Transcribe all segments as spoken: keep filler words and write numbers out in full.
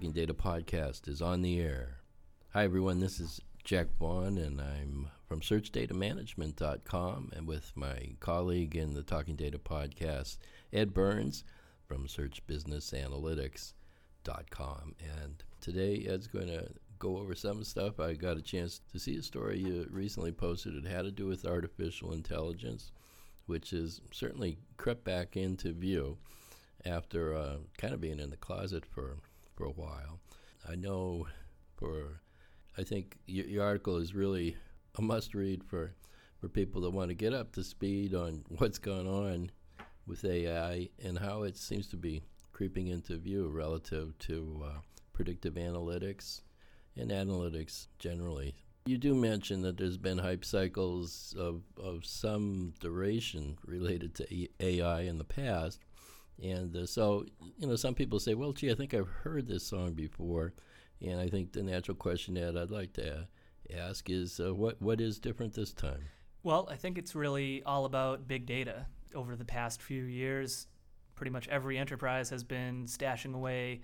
Talking Data podcast is on the air. Hi, everyone. This is Jack Vaughn, and I'm from search data management dot com, and with my colleague in the Talking Data podcast, Ed Burns from search business analytics dot com. And today, Ed's going to go over some stuff. I got a chance to see a story you recently posted. It had to do with artificial intelligence, which has certainly crept back into view after uh, kind of being in the closet for, for a while. I know for, I think your, your article is really a must-read for, for people that want to get up to speed on what's going on with A I and how it seems to be creeping into view relative to uh, predictive analytics and analytics generally. You do mention that there's been hype cycles of, of some duration related to A I in the past. And uh, so, you know, some people say, well, gee, I think I've heard this song before. And I think the natural question, Ed, I'd like to uh, ask is, uh, what what is different this time? Well, I think it's really all about big data. Over the past few years, pretty much every enterprise has been stashing away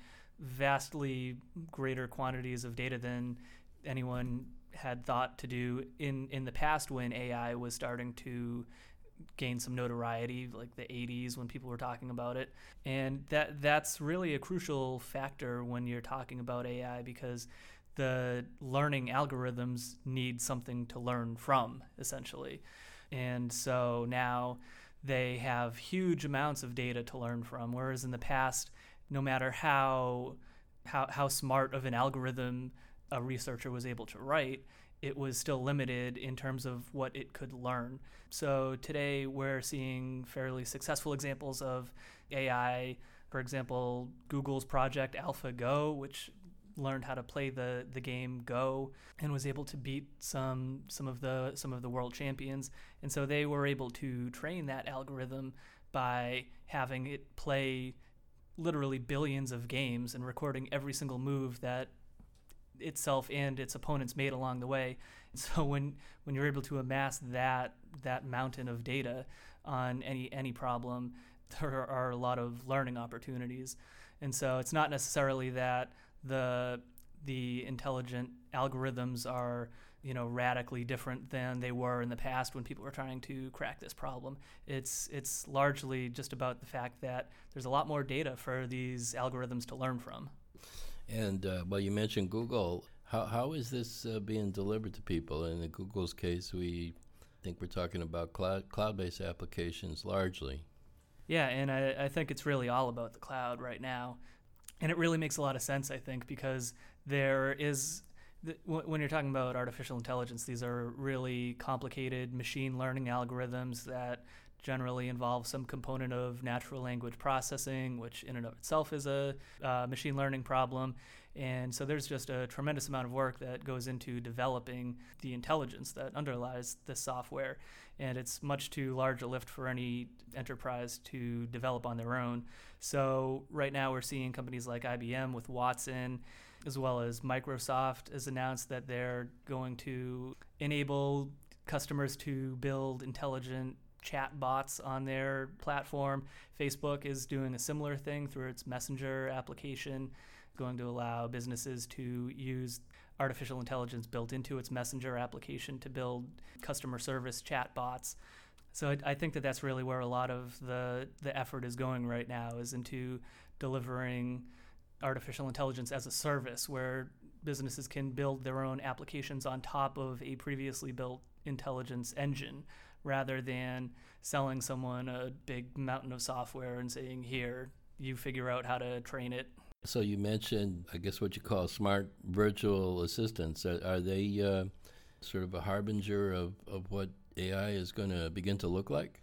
vastly greater quantities of data than anyone had thought to do in, in the past when A I was starting to gain some notoriety, like the eighties when people were talking about it. And that that's really a crucial factor when you're talking about A I, because the learning algorithms need something to learn from, essentially. And so now they have huge amounts of data to learn from, whereas in the past, no matter how how how smart of an algorithm a researcher was able to write, it was still limited in terms of what it could learn. So today we're seeing fairly successful examples of A I. For example, Google's project AlphaGo, which learned how to play the, the game Go and was able to beat some some of the some of the world champions. And so they were able to train that algorithm by having it play literally billions of games and recording every single move that itself and its opponents made along the way. So when when you're able to amass that that mountain of data on any any problem, there are a lot of learning opportunities. And so it's not necessarily that the the intelligent algorithms are, you know, radically different than they were in the past when people were trying to crack this problem. It's it's largely just about the fact that there's a lot more data for these algorithms to learn from. And, uh, well, you mentioned Google. How How is this uh, being delivered to people? In Google's case, we think we're talking about cloud, cloud-based applications largely. Yeah, and I, I think it's really all about the cloud right now. And it really makes a lot of sense, I think, because there is, th- w- when you're talking about artificial intelligence, these are really complicated machine learning algorithms that generally involve some component of natural language processing, which in and of itself is a uh, machine learning problem. And so there's just a tremendous amount of work that goes into developing the intelligence that underlies this software. And it's much too large a lift for any enterprise to develop on their own. So right now we're seeing companies like I B M with Watson, as well as Microsoft has announced that they're going to enable customers to build intelligent chat bots on their platform. Facebook is doing a similar thing through its Messenger application, going to allow businesses to use artificial intelligence built into its Messenger application to build customer service chat bots. So I, I think that that's really where a lot of the, the effort is going right now, is into delivering artificial intelligence as a service, where businesses can build their own applications on top of a previously built intelligence engine, rather than selling someone a big mountain of software and saying, here, you figure out how to train it. So you mentioned, I guess, what you call smart virtual assistants. Are, are they uh, sort of a harbinger of, of what A I is going to begin to look like?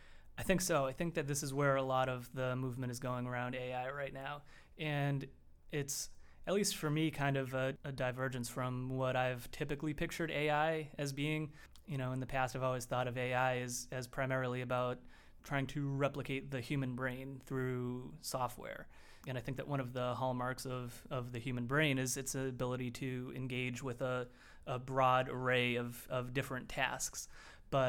I think so. I think that this is where a lot of the movement is going around A I right now. And it's, at least for me, kind of a, a divergence from what I've typically pictured A I as being. You know, in the past, I've always thought of A I as, as primarily about trying to replicate the human brain through software. And I think that one of the hallmarks of, of the human brain is its ability to engage with a, a broad array of, of different tasks. But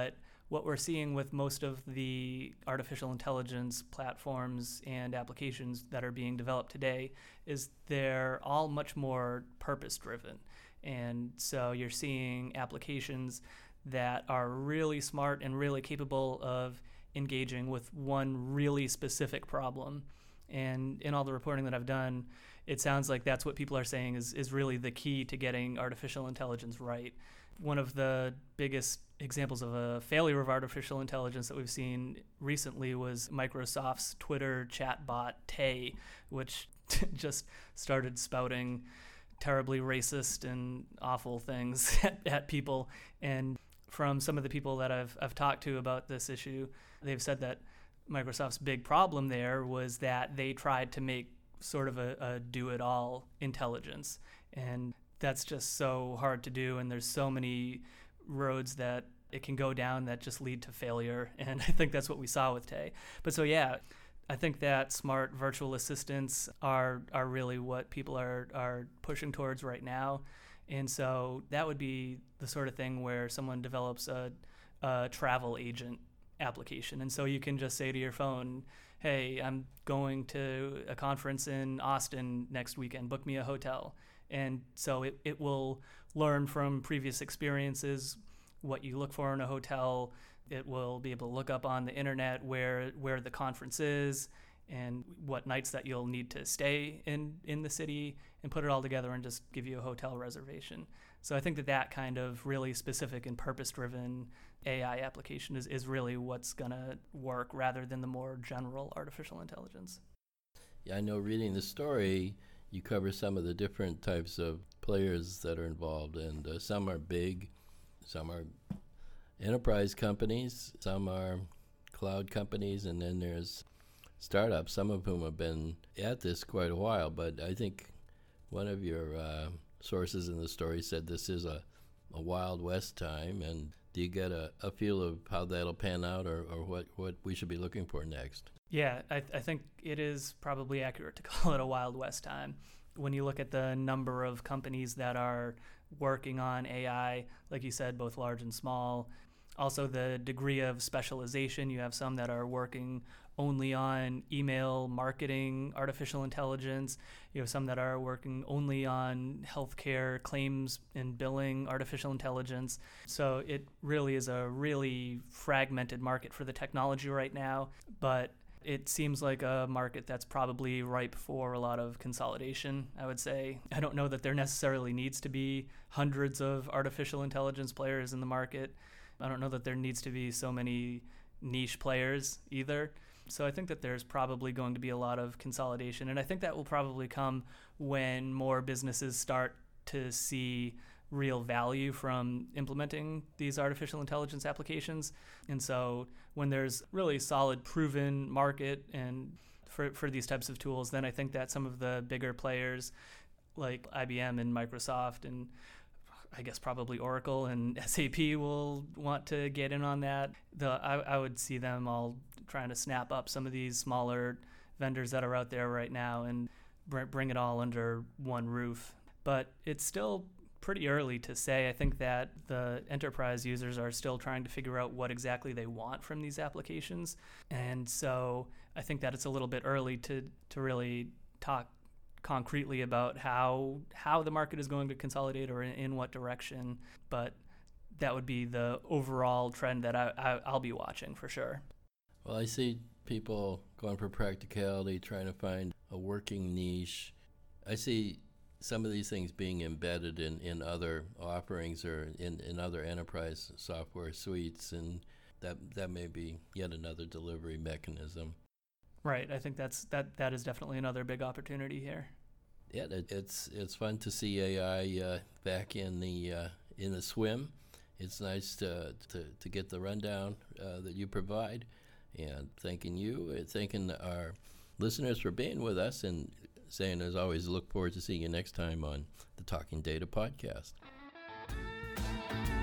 what we're seeing with most of the artificial intelligence platforms and applications that are being developed today is they're all much more purpose-driven. And so you're seeing applications that are really smart and really capable of engaging with one really specific problem. And in all the reporting that I've done, it sounds like that's what people are saying is, is really the key to getting artificial intelligence right. One of the biggest examples of a failure of artificial intelligence that we've seen recently was Microsoft's Twitter chatbot, Tay, which just started spouting terribly racist and awful things at, at people. And from some of the people that I've, I've talked to about this issue, they've said that Microsoft's big problem there was that they tried to make sort of a, a do-it-all intelligence. And that's just so hard to do, and there's so many roads that it can go down that just lead to failure, and I think that's what we saw with Tay. But so yeah, I think that smart virtual assistants are are really what people are, are pushing towards right now. And so that would be the sort of thing where someone develops a, a travel agent application. And so you can just say to your phone, hey, I'm going to a conference in Austin next weekend, book me a hotel. And so it, it will learn from previous experiences what you look for in a hotel. It will be able to look up on the internet where where the conference is and what nights that you'll need to stay in, in the city, and put it all together and just give you a hotel reservation. So I think that that kind of really specific and purpose-driven A I application is, is really what's going to work rather than the more general artificial intelligence. Yeah, I know reading the story, you cover some of the different types of players that are involved, and uh, some are big, some are enterprise companies, some are cloud companies, and then there's startups, some of whom have been at this quite a while. But I think one of your uh, sources in the story said this is a, a Wild West time, and do you get a, a feel of how that'll pan out, or, or what, what we should be looking for next? Yeah, I, th- I think it is probably accurate to call it a Wild West time. When you look at the number of companies that are working on A I, like you said, both large and small, also the degree of specialization, you have some that are working only on email marketing, artificial intelligence. You have some that are working only on healthcare claims and billing, artificial intelligence. So it really is a really fragmented market for the technology right now, but it seems like a market that's probably ripe for a lot of consolidation, I would say. I don't know that there necessarily needs to be hundreds of artificial intelligence players in the market. I don't know that there needs to be so many niche players either. So I think that there's probably going to be a lot of consolidation, and I think that will probably come when more businesses start to see real value from implementing these artificial intelligence applications. And so when there's really solid proven market and for, for these types of tools, then I think that some of the bigger players like I B M and Microsoft and I guess probably Oracle and S A P will want to get in on that. The I, I would see them all trying to snap up some of these smaller vendors that are out there right now and br- bring it all under one roof. But it's still pretty early to say. I think that the enterprise users are still trying to figure out what exactly they want from these applications. And so I think that it's a little bit early to, to really talk concretely about how how the market is going to consolidate or in, in what direction. But that would be the overall trend that I, I, I'll be watching for sure. Well, I see people going for practicality, trying to find a working niche. I see some of these things being embedded in, in other offerings or in, in other enterprise software suites, and that that may be yet another delivery mechanism. Right. I think that's that that is definitely another big opportunity here. Yeah, it, it's it's fun to see A I uh, back in the uh, in the swim. It's nice to to, to get the rundown uh, that you provide, and thanking you, and thanking our listeners for being with us, and saying, as always, look forward to seeing you next time on the Talking Data Podcast.